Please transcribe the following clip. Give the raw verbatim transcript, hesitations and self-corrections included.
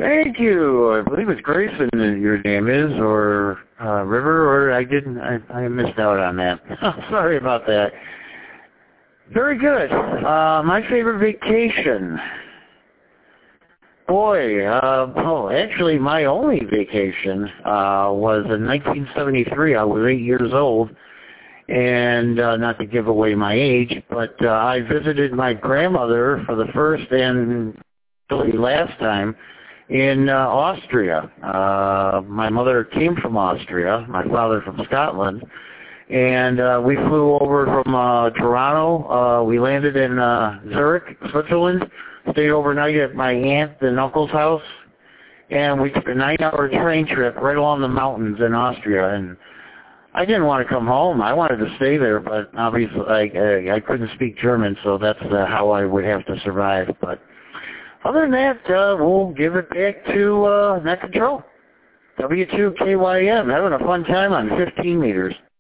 Thank you. I believe it's Grayson that your name is, or uh, River, or I didn't. I, I missed out on that. Sorry about that. Very good. Uh, my favorite vacation. Boy, uh, oh, actually, my only vacation uh, was in nineteen seventy-three. I was eight years old, and uh, not to give away my age, but uh, I visited my grandmother for the first and really last time in uh, Austria. Uh, my mother came from Austria, my father from Scotland, and uh, we flew over from uh, Toronto. Uh, we landed in uh, Zurich, Switzerland, stayed overnight at my aunt and uncle's house, and we took a nine-hour train trip right along the mountains in Austria. And I didn't want to come home. I wanted to stay there, but obviously I, I, I couldn't speak German, so that's uh, how I would have to survive. But other than that, uh, we'll give it back to uh, Net Control. W two K Y M, having a fun time on fifteen meters.